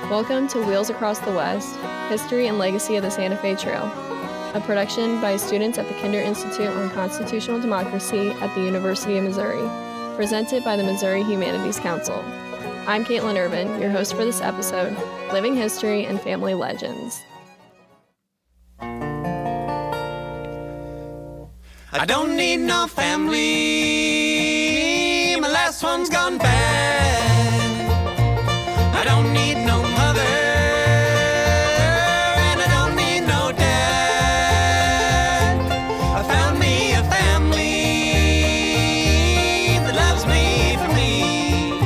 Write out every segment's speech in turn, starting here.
Welcome to Wheels Across the West, History and Legacy of the Santa Fe Trail, a production by students at the Kinder Institute on Constitutional Democracy at the University of Missouri, presented by the Missouri Humanities Council. I'm Caitlin Irvin, your host for this episode, Living History and Family Legends. I don't need no family, my last one's gone bad. I don't need no mother, and I don't need no dad. I found me a family that loves me for me.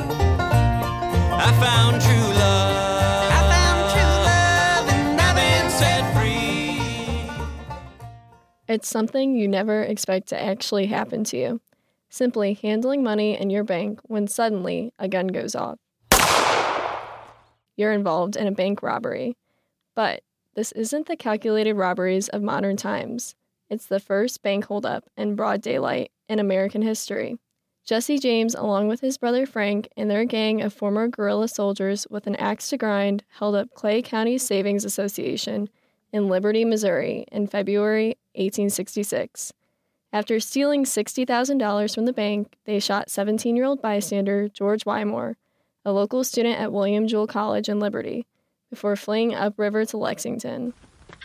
I found true love, and I've been set free. It's something you never expect to actually happen to you. Simply handling money in your bank when suddenly a gun goes off. You're involved in a bank robbery. But this isn't the calculated robberies of modern times. It's the first bank holdup in broad daylight in American history. Jesse James, along with his brother Frank and their gang of former guerrilla soldiers with an axe to grind, held up Clay County Savings Association in Liberty, Missouri in February 1866. After stealing $60,000 from the bank, they shot 17-year-old bystander George Wymore, a local student at William Jewell College in Liberty, before fleeing upriver to Lexington.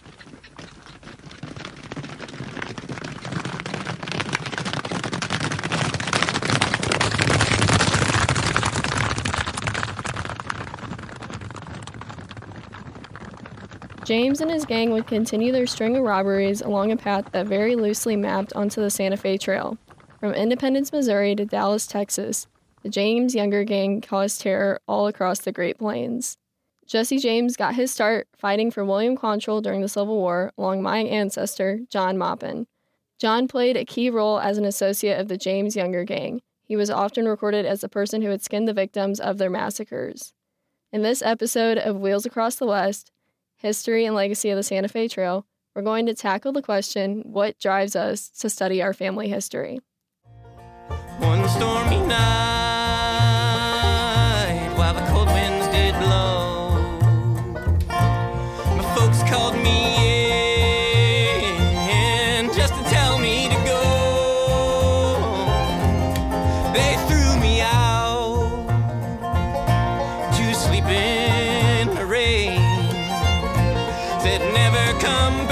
James and his gang would continue their string of robberies along a path that very loosely mapped onto the Santa Fe Trail. From Independence, Missouri to Dallas, Texas, the James Younger gang caused terror all across the Great Plains. Jesse James got his start fighting for William Quantrill during the Civil War along my ancestor, John Maupin. John played a key role as an associate of the James Younger gang. He was often recorded as the person who had skinned the victims of their massacres. In this episode of Wheels Across the West, History and Legacy of the Santa Fe Trail, we're going to tackle the question, what drives us to study our family history? One stormy night, while the cold winds did blow, my folks called me in just to tell me to go. They threw me out to sleep in the rain, said never come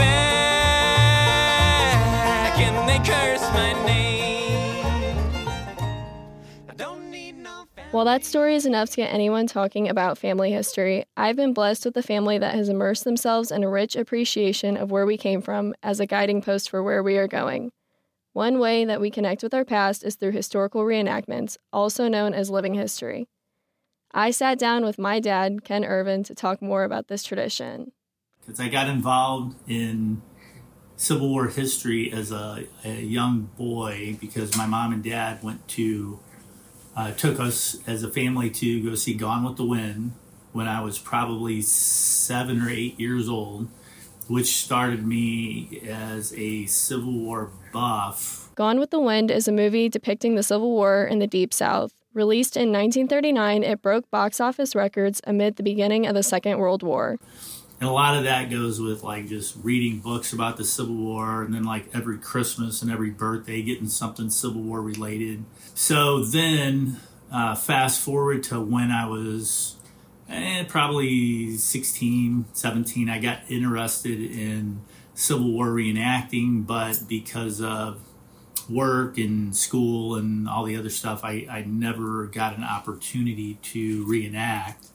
back, and they cursed my name. While that story is enough to get anyone talking about family history, I've been blessed with a family that has immersed themselves in a rich appreciation of where we came from as a guiding post for where we are going. One way that we connect with our past is through historical reenactments, also known as living history. I sat down with my dad, Ken Irvin, to talk more about this tradition. Because I got involved in Civil War history as a young boy because my mom and dad took us as a family to go see Gone with the Wind when I was probably 7 or 8 years old, which started me as a Civil War buff. Gone with the Wind is a movie depicting the Civil War in the Deep South. Released in 1939, it broke box office records amid the beginning of the Second World War. And a lot of that goes with like just reading books about the Civil War and then like every Christmas and every birthday getting something Civil War related. So then fast forward to when I was probably 16, 17, I got interested in Civil War reenacting, but because of work and school and all the other stuff, I never got an opportunity to reenact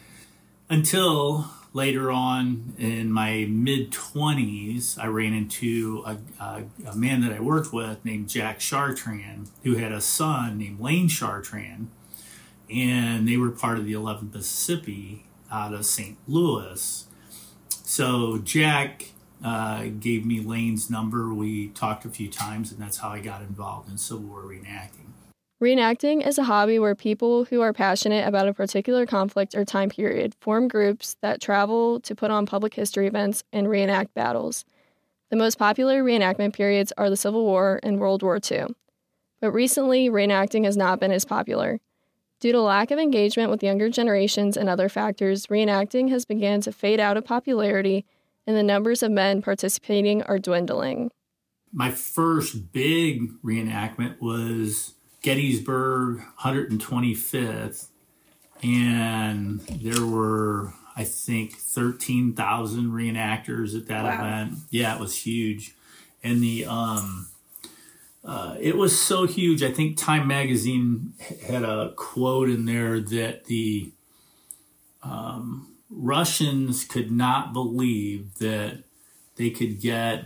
until later on in my mid-20s, I ran into a man that I worked with named Jack Chartrand, who had a son named Lane Chartrand, and they were part of the 11th Mississippi out of St. Louis. So Jack gave me Lane's number. We talked a few times, and that's how I got involved in Civil War reenacting. Reenacting is a hobby where people who are passionate about a particular conflict or time period form groups that travel to put on public history events and reenact battles. The most popular reenactment periods are the Civil War and World War II. But recently, reenacting has not been as popular. Due to lack of engagement with younger generations and other factors, reenacting has begun to fade out of popularity, and the numbers of men participating are dwindling. My first big reenactment was Gettysburg 125th, and there were, I think, 13,000 reenactors at that event. Yeah, it was huge. And it was so huge. I think Time Magazine had a quote in there that the Russians could not believe that we could get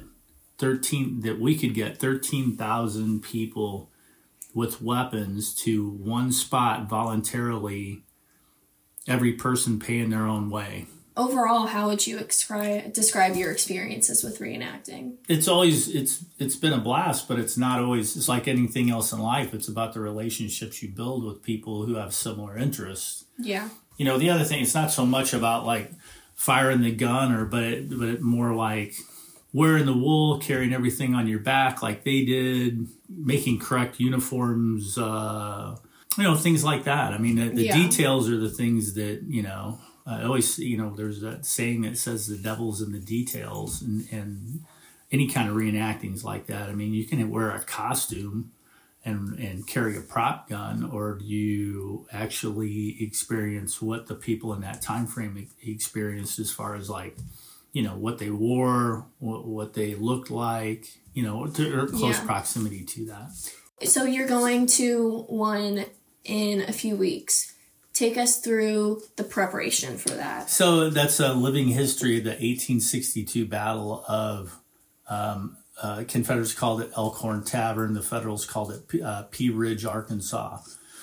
13,000 people with weapons to one spot voluntarily, every person paying their own way. Overall, how would you describe your experiences with reenacting? It's been a blast, but it's not always, it's like anything else in life. It's about the relationships you build with people who have similar interests. Yeah. You know, the other thing, it's not so much about like firing the gun but it more like wearing the wool, carrying everything on your back like they did, making correct uniforms, things like that. I mean, the details are the things that, I always, there's that saying that says the devil's in the details, and any kind of reenacting is like that. I mean, you can wear a costume and carry a prop gun, or do you actually experience what the people in that time frame experienced as far as like, what they wore, what they looked like, or close proximity to that. So you're going to one in a few weeks. Take us through the preparation for that. So that's a living history of the 1862 Battle of Confederates called it Elkhorn Tavern. The Federals called it Pea Ridge, Arkansas.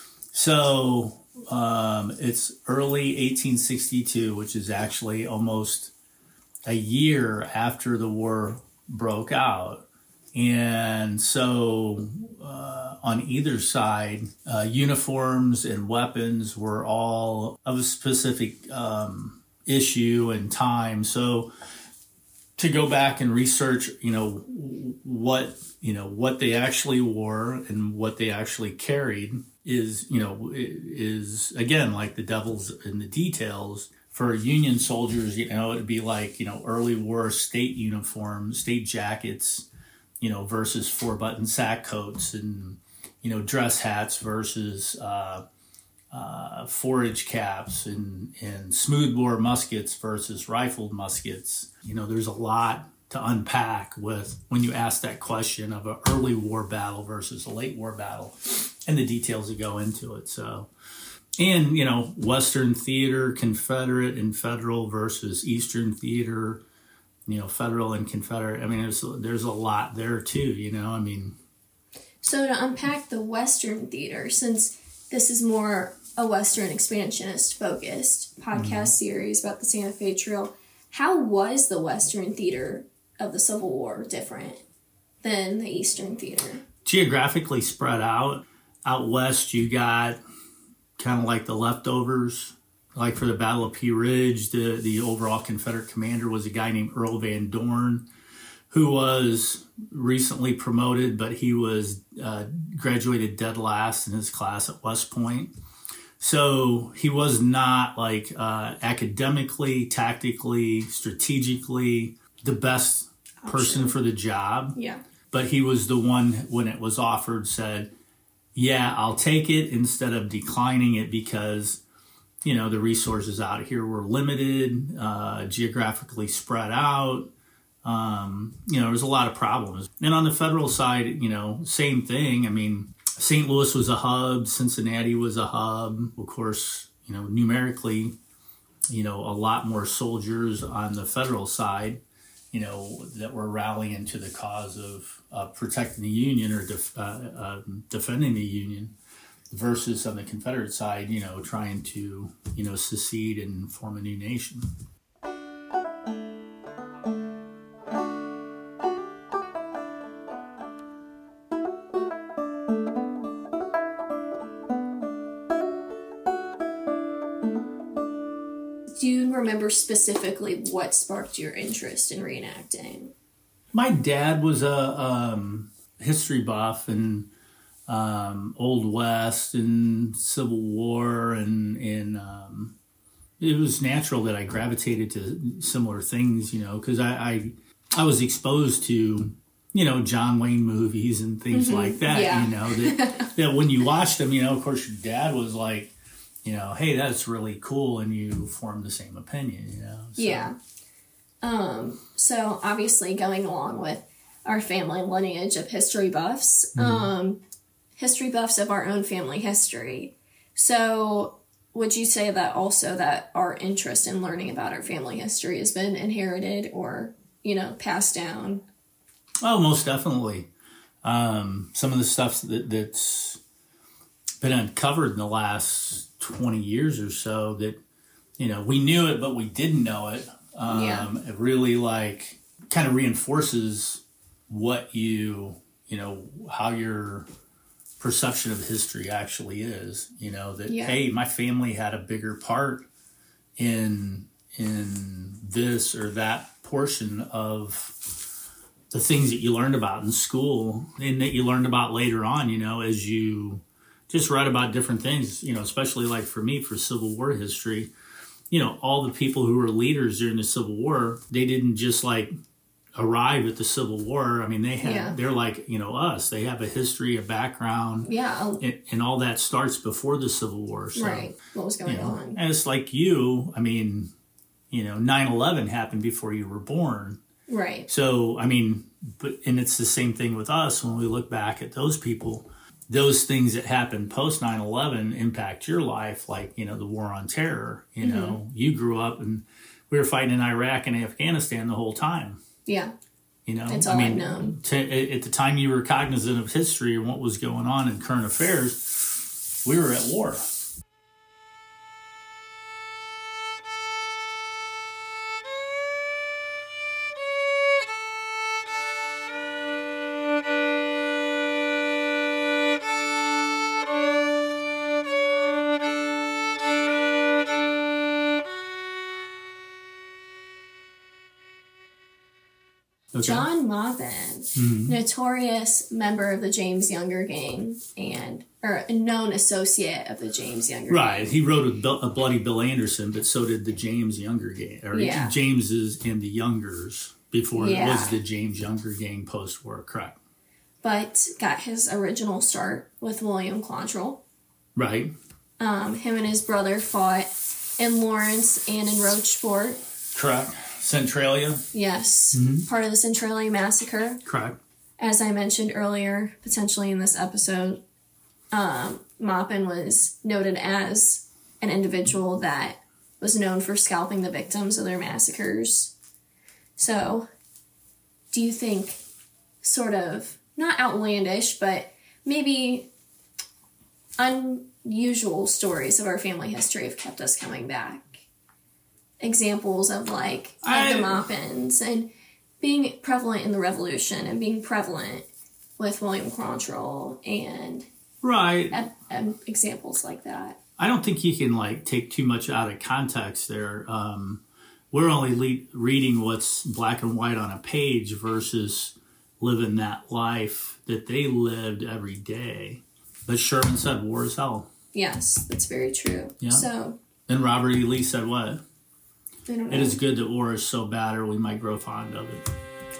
So it's early 1862, which is actually almost a year after the war broke out. And so on either side, uniforms and weapons were all of a specific issue and time. So to go back and research, what they actually wore and what they actually carried is again, like the devil's in the details. For Union soldiers, it'd be like, early war state uniforms, state jackets, versus 4-button sack coats, and, dress hats versus forage caps, and smoothbore muskets versus rifled muskets. There's a lot to unpack with when you ask that question of an early war battle versus a late war battle, and the details that go into it. So, and, Western theater, Confederate and Federal versus Eastern theater, Federal and Confederate. I mean, there's a lot there too, So to unpack the Western theater, since this is more a Western expansionist focused podcast series about the Santa Fe Trail, how was the Western theater of the Civil War different than the Eastern theater? Geographically spread out. Out west, you got kind of like the leftovers. Like for the Battle of Pea Ridge, the overall Confederate commander was a guy named Earl Van Dorn, who was recently promoted, but he was graduated dead last in his class at West Point. So he was not like academically, tactically, strategically the best person for the job. Yeah. But he was the one, when it was offered, said, yeah, I'll take it, instead of declining it because the resources out here were limited, geographically spread out. There's a lot of problems. And on the federal side, same thing. I mean, St. Louis was a hub. Cincinnati was a hub. Of course, numerically, a lot more soldiers on the federal side, that were rallying to the cause of protecting the Union or defending the Union, versus on the Confederate side, trying to, secede and form a new nation. Do you remember specifically what sparked your interest in reenacting? My dad was a history buff, and Old West and Civil War, and it was natural that I gravitated to similar things, because I was exposed to, John Wayne movies and things like that, that when you watched them, of course your dad was like, hey, that's really cool, and you formed the same opinion, So. Yeah. So obviously going along with our family lineage of history buffs, history buffs of our own family history. So would you say that also that our interest in learning about our family history has been inherited or, passed down? Oh, most definitely. Some of the stuff that's been uncovered in the last 20 years or so that, we knew it, but we didn't know it. It really kind of reinforces what how your perception of history actually is, hey, my family had a bigger part in this or that portion of the things that you learned about in school and that you learned about later on, as you just read about different things, especially like for me, for Civil War history, all the people who were leaders during the Civil War, they didn't just arrive at the Civil War. I mean, they're like, us. They have a history, a background. Yeah. And all that starts before the Civil War. So, right. What was going on? And it's like 9/11 happened before you were born. Right. So, and it's the same thing with us when we look back at those people. Those things that happened post 9/11 impact your life, like, the war on terror. You grew up and we were fighting in Iraq and Afghanistan the whole time. Yeah. That's all I've known. At the time you were cognizant of history and what was going on in current affairs, we were at war. Okay. John Maupin, notorious member of the James Younger Gang or a known associate of the James Younger Gang. Right. He wrote a Bloody Bill Anderson, but so did the James Younger Gang. James's and the Youngers before it was the James Younger Gang post-war, correct. But got his original start with William Quantrill. Right. Him and his brother fought in Lawrence and in Rochefort. Correct. Centralia? Yes. Part of the Centralia Massacre. Correct. As I mentioned earlier, potentially in this episode, Maupin was noted as an individual that was known for scalping the victims of their massacres. So, do you think sort of, not outlandish, but maybe unusual stories of our family history have kept us coming back? Examples of the Maupins and being prevalent in the Revolution and being prevalent with William Quantrill and examples like that. I don't think you can take too much out of context there. We're only reading what's black and white on a page versus living that life that they lived every day. But Sherman said war is hell. Yes, that's very true. Yeah. So, and Robert E. Lee said what? I don't know. It is good that war is so bad or we might grow fond of it.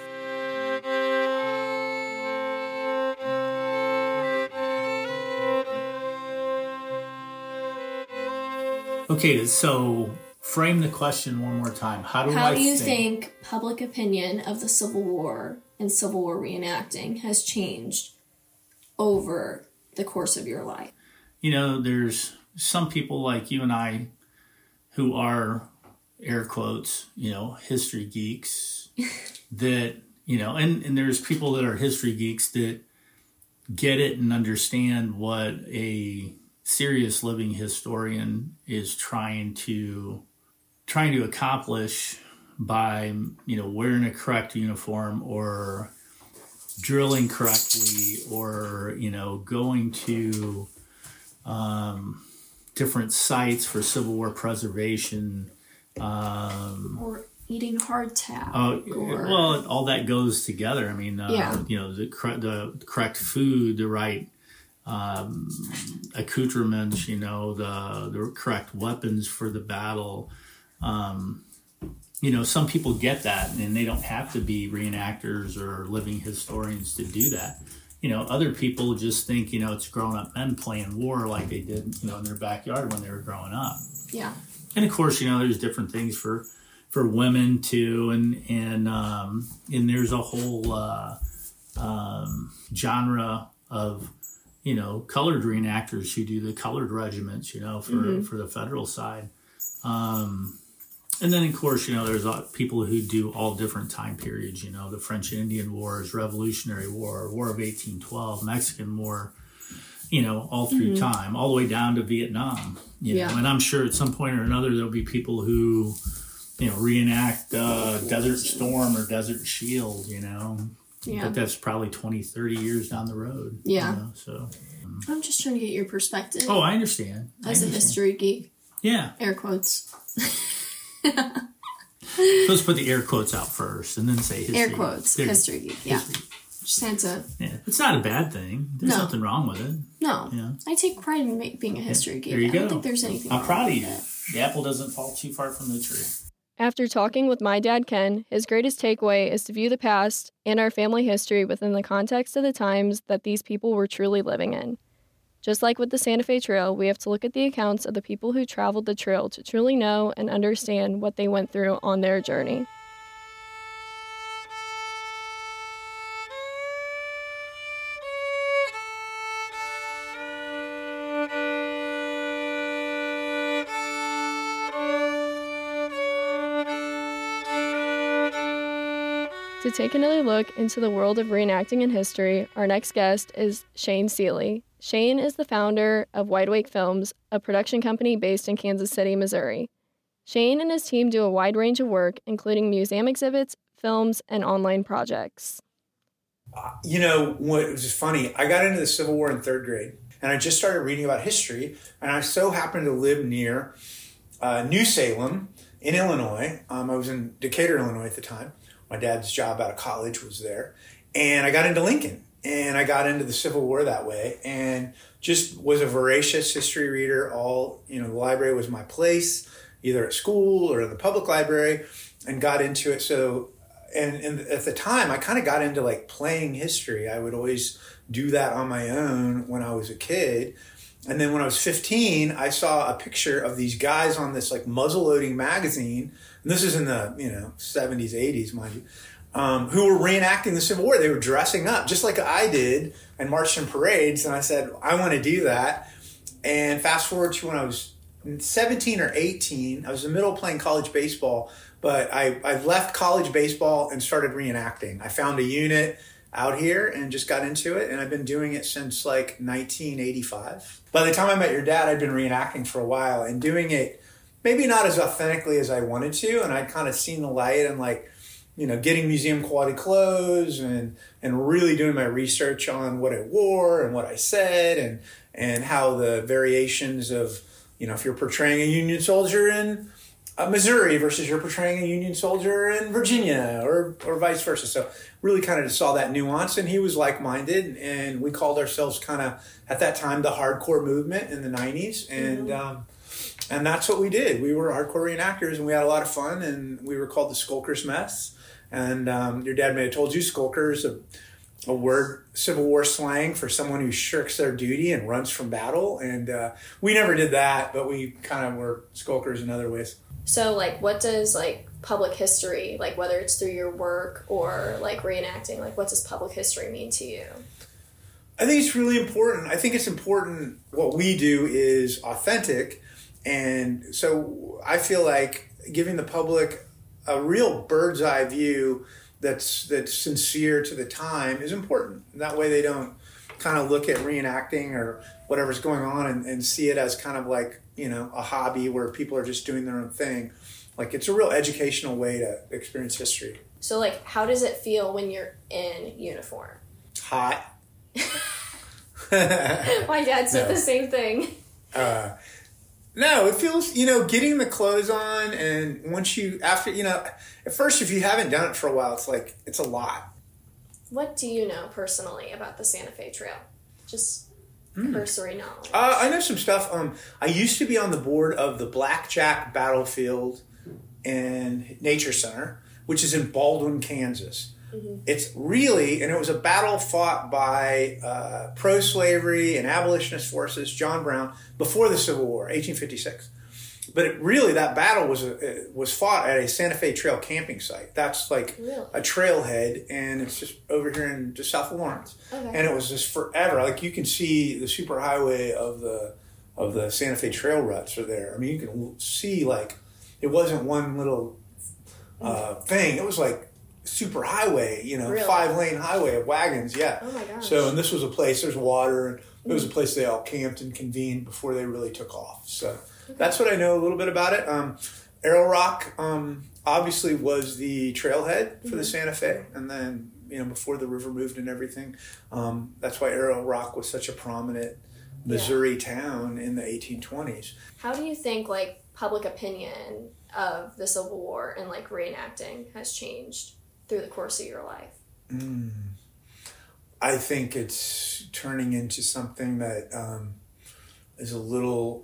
Okay, so frame the question one more time. How do you think public opinion of the Civil War and Civil War reenacting has changed over the course of your life? There's some people like you and I who are, air quotes, history geeks that, and there's people that are history geeks that get it and understand what a serious living historian is trying to accomplish by, wearing a correct uniform or drilling correctly or, going to different sites for Civil War preservation. Or eating hardtack. Well, all that goes together. The correct food, the right accoutrements, the correct weapons for the battle. Some people get that, and they don't have to be reenactors or living historians to do that. Other people just think, it's grown-up men playing war like they did, in their backyard when they were growing up. Yeah. And of course, there's different things for women too, and there's a whole genre of colored reenactors who do the colored regiments, for the federal side. And then, of course, there's people who do all different time periods, the French and Indian Wars, Revolutionary War, War of 1812, Mexican War, all through time, all the way down to Vietnam, And I'm sure at some point or another, there'll be people who, reenact Desert Storm or Desert Shield, Yeah. But that's probably 20, 30 years down the road. Yeah. So I'm just trying to get your perspective. Oh, I understand. As a history geek. Yeah. Air quotes. Let's put the air quotes out first and then say history. Air quotes. History geek. Yeah. Just had to. Yeah. It's not a bad thing. There's nothing wrong with it. No. Yeah. I take pride in being a history geek. There you go. I don't think there's anything wrong I'm proud of with you. it. The apple doesn't fall too far from the tree. After talking with my dad, Ken, his greatest takeaway is to view the past and our family history within the context of the times that these people were truly living in. Just like with the Santa Fe Trail, we have to look at the accounts of the people who traveled the trail to truly know and understand what they went through on their journey. To take another look into the world of reenacting and history, our next guest is Shane Seeley. Shane is the founder of Wide Awake Films, a production company based in Kansas City, Missouri. Shane and his team do a wide range of work, including museum exhibits, films, and online projects. What was funny, I got into the Civil War in third grade, and I just started reading about history, and I so happened to live near New Salem in Illinois. I was in Decatur, Illinois at the time. My dad's job out of college was there. And I got into Lincoln, and I got into the Civil War that way, and just was a voracious history reader. The library was my place, either at school or in the public library, and got into it. So, and at the time, I kind of got into like playing history. I would always do that on my own when I was a kid. And then when I was 15, I saw a picture of these guys on this like muzzleloading magazine. And this is in the 70s, 80s, mind you, who were reenacting the Civil War. They were dressing up just like I did and marched in parades. And I said, I want to do that. And fast forward to when I was 17 or 18, I was in the middle of playing college baseball, but I left college baseball and started reenacting. I found a unit out here and just got into it, and I've been doing it since like 1985. By the time I met your dad, I'd been reenacting for a while and doing it maybe not as authentically as I wanted to, and I'd kind of seen the light and getting museum quality clothes and really doing my research on what I wore and what I said and how the variations of, if you're portraying a Union soldier in Missouri versus you're portraying a Union soldier in Virginia or vice versa. So really kind of just saw that nuance, and he was like-minded, and we called ourselves kind of, at that time, the hardcore movement in the 90s. And that's what we did. We were hardcore reenactors, and we had a lot of fun, and we were called the Skulkers Mess. And your dad may have told you Skulkers, a word, Civil War slang for someone who shirks their duty and runs from battle. And we never did that, but we kind of were Skulkers in other ways. So, what does, public history, whether it's through your work or, reenacting, what does public history mean to you? I think it's really important. I think it's important what we do is authentic. And so I feel like giving the public a real bird's eye view that's sincere to the time is important. That way they don't kind of look at reenacting or whatever's going on and see it as kind of a hobby where people are just doing their own thing. It's a real educational way to experience history. So, how does it feel when you're in uniform? Hot. My dad said the same thing. No, it feels, getting the clothes on, and once at first, if you haven't done it for a while, it's a lot. What do you know personally about the Santa Fe Trail? Just cursory knowledge? I know some stuff. I used to be on the board of the Blackjack Battlefield and Nature Center, which is in Baldwin, Kansas. It's really, and it was a battle fought by pro-slavery and abolitionist forces, John Brown, before the Civil War, 1856. But that battle was fought at a Santa Fe Trail camping site. That's like a trailhead, and it's just over here in just south of Lawrence. Okay. And it was just forever. Like you can see the superhighway of the Santa Fe Trail ruts are there. I mean, you can see like it wasn't one little thing. It was like superhighway, 5-lane highway of wagons. Yeah. Oh my gosh. So, and this was a place. There's water, and it was a place they all camped and convened before they really took off. So. That's what I know a little bit about it. Arrow Rock obviously was the trailhead for the Santa Fe, and then before the river moved and everything, that's why Arrow Rock was such a prominent Missouri town in the 1820s. How do you think like public opinion of the Civil War and like reenacting has changed through the course of your life? I think it's turning into something that is a little.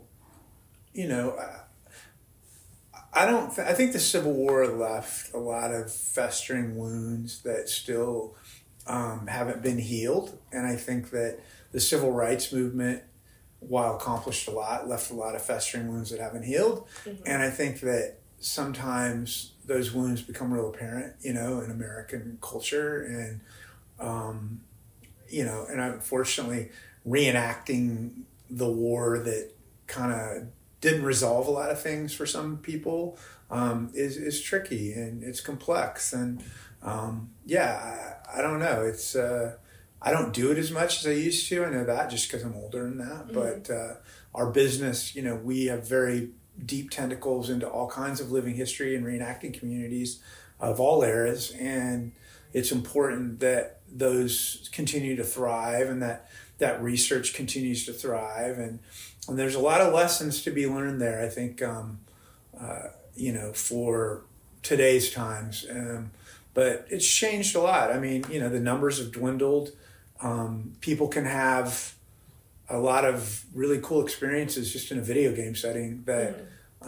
I think the Civil War left a lot of festering wounds that still haven't been healed. And I think that the Civil Rights Movement, while accomplished a lot, left a lot of festering wounds that haven't healed. And I think that sometimes those wounds become real apparent, in American culture. And, and unfortunately, reenacting the war that kind of didn't resolve a lot of things for some people is tricky, and it's complex, and I don't know. It's I don't do it as much as I used to. I know that just because I'm older than that. But our business, we have very deep tentacles into all kinds of living history and reenacting communities of all eras, and it's important that those continue to thrive, and that research continues to thrive, and there's a lot of lessons to be learned there, I think, for today's times. But it's changed a lot. I mean, the numbers have dwindled. People can have a lot of really cool experiences just in a video game setting that,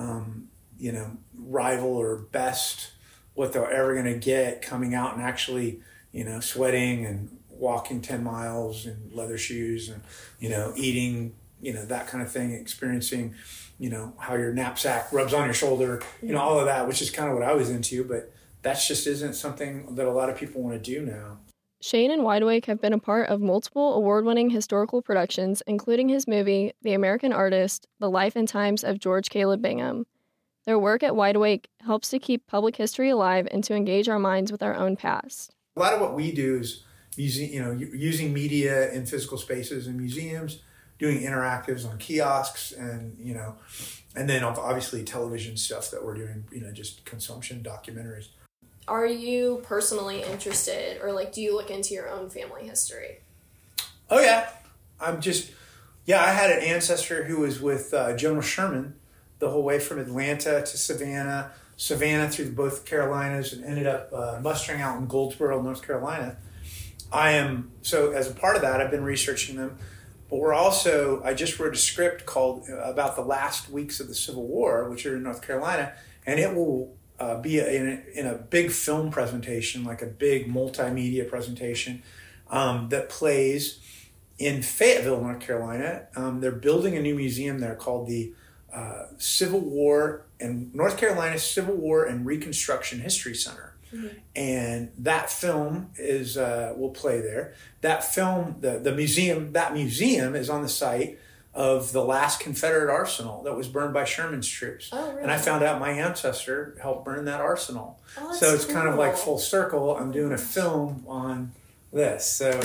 rival or best what they're ever going to get coming out and actually, sweating and walking 10 miles in leather shoes and, eating, that kind of thing, experiencing, how your knapsack rubs on your shoulder, all of that, which is kind of what I was into, but that just isn't something that a lot of people want to do now. Shane and Wideawake have been a part of multiple award-winning historical productions, including his movie, The American Artist, The Life and Times of George Caleb Bingham. Their work at Wideawake helps to keep public history alive and to engage our minds with our own past. A lot of what we do is using media in physical spaces in museums, doing interactives on kiosks, and then obviously television stuff that we're doing, just consumption documentaries. Are you personally interested, or do you look into your own family history? Oh yeah, I had an ancestor who was with General Sherman the whole way from Atlanta to Savannah through both Carolinas, and ended up mustering out in Goldsboro, North Carolina. So as a part of that, I've been researching them. But I just wrote a script called about the last weeks of the Civil War, which are in North Carolina, and it will be in a big film presentation, like a big multimedia presentation that plays in Fayetteville, North Carolina. They're building a new museum there called the Civil War and North Carolina Civil War and Reconstruction History Center. And that film will play there. That film, the museum is on the site of the last Confederate arsenal that was burned by Sherman's troops. Oh, really? And I found out my ancestor helped burn that arsenal. Oh, so it's kind of like full circle. I'm doing a film on this. So,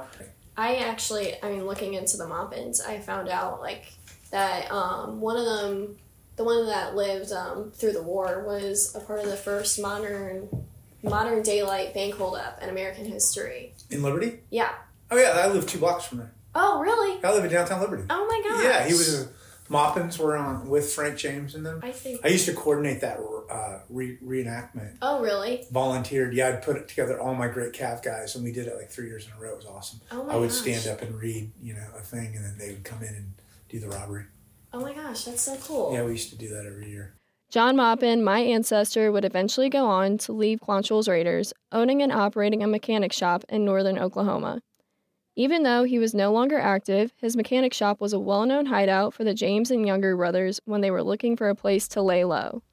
looking into the Maupins, I found out that one of them, the one that lived through the war, was a part of the first modern daylight bank holdup in American history. In Liberty? Yeah. Oh yeah, I live 2 blocks from there. Oh really? I live in downtown Liberty. Oh my gosh. Yeah, he was Maupins were on with Frank James and them. I used to coordinate that reenactment. Oh, really? Volunteered. Yeah, I'd put together all my great Cav guys, and we did it like 3 years in a row. It was awesome. Oh my I would gosh. stand up and read, a thing, and then they would come in and do the robbery. Oh my gosh, that's so cool. Yeah, we used to do that every year. John Maupin, my ancestor, would eventually go on to leave Quantrill's Raiders, owning and operating a mechanic shop in northern Oklahoma. Even though he was no longer active, his mechanic shop was a well-known hideout for the James and Younger brothers when they were looking for a place to lay low.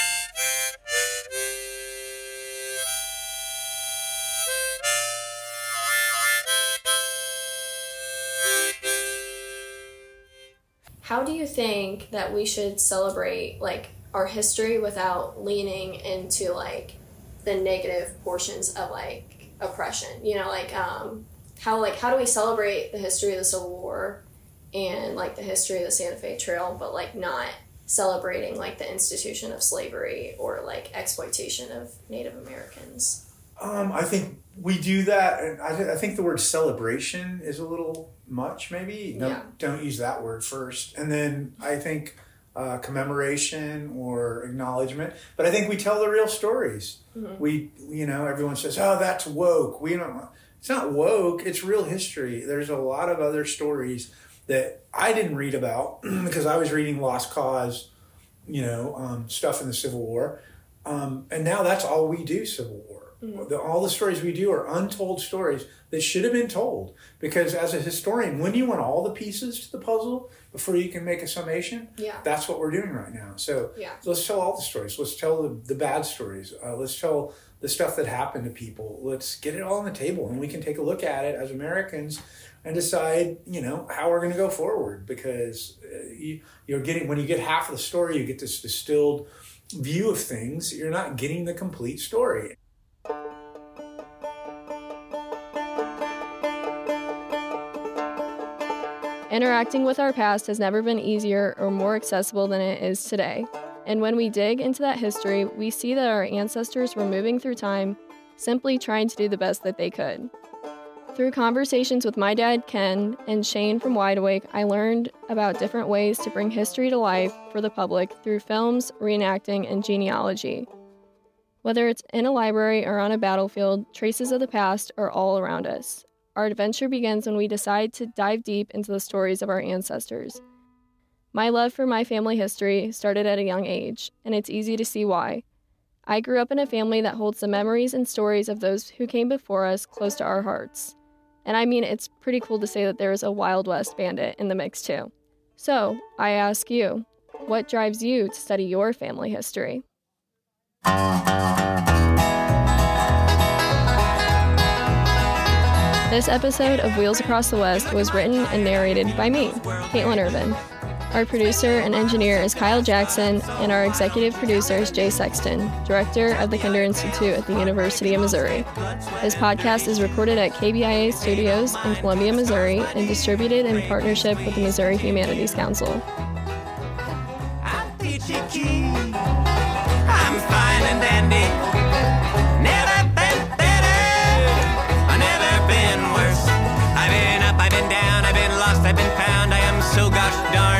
How do you think that we should celebrate like our history without leaning into like the negative portions of like oppression? How do we celebrate the history of the Civil War and like the history of the Santa Fe Trail, but like not celebrating like the institution of slavery or like exploitation of Native Americans? I think we do that, and I think the word celebration is a little much, maybe. No, Yeah. Don't use that word first. And then I think commemoration or acknowledgement. But I think we tell the real stories. Mm-hmm. Everyone says, oh, that's woke. It's not woke, it's real history. There's a lot of other stories that I didn't read about because I was reading Lost Cause, stuff in the Civil War. And now that's all we do, Civil War. Mm-hmm. All the stories we do are untold stories that should have been told. Because as a historian, when you want all the pieces to the puzzle before you can make a summation, that's what we're doing right now. So let's tell all the stories. Let's tell the bad stories. Let's tell the stuff that happened to people. Let's get it all on the table, and we can take a look at it as Americans and decide, how we're going to go forward. Because when you get half of the story, you get this distilled view of things. You're not getting the complete story. Interacting with our past has never been easier or more accessible than it is today. And when we dig into that history, we see that our ancestors were moving through time, simply trying to do the best that they could. Through conversations with my dad, Ken, and Shane from Wide Awake, I learned about different ways to bring history to life for the public through films, reenacting, and genealogy. Whether it's in a library or on a battlefield, traces of the past are all around us. Our adventure begins when we decide to dive deep into the stories of our ancestors. My love for my family history started at a young age, and it's easy to see why. I grew up in a family that holds the memories and stories of those who came before us close to our hearts. And I mean, it's pretty cool to say that there is a Wild West bandit in the mix too. So, I ask you, what drives you to study your family history? This episode of Wheels Across the West was written and narrated by me, Caitlin Irvin. Our producer and engineer is Kyle Jackson, and our executive producer is Jay Sexton, director of the Kinder Institute at the University of Missouri. This podcast is recorded at KBIA Studios in Columbia, Missouri, and distributed in partnership with the Missouri Humanities Council. I'm peachy keen. I'm fine and dandy. Never been better. I've never been worse. I've been up, I've been down, I've been lost, I've been found. I am so gosh darn